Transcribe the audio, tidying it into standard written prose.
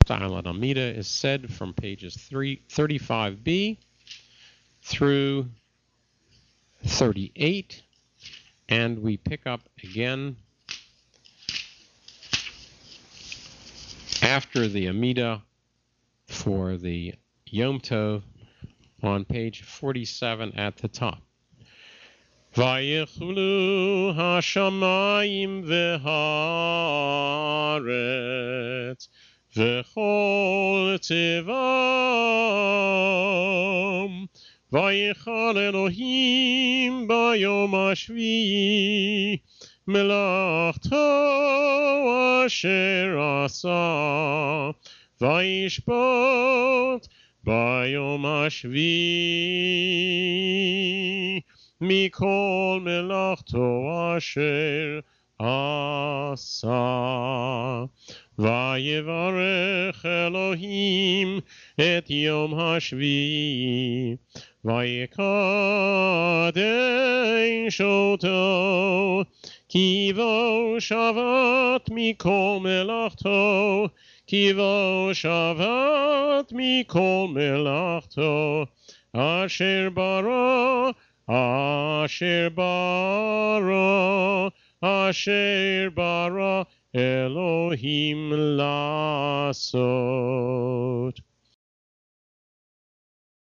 Melachta al Amida is said from pages 35b through 38, and we pick up again after the Amida for the Yom Tov on page 47 at the top. Vayichulu hashamayim v'haaretz v'chol tevam vayichal Elohim bayom hashvi'i melachto asher asa vayishbot bayom hashvi'i mikol melachto asher asa vayevarech Elohim et yom hashvi'i vayekadesh oto kivo shavat mikol melachto kivo shavat mikol melachto asher bara Asher bara Elohim lasot.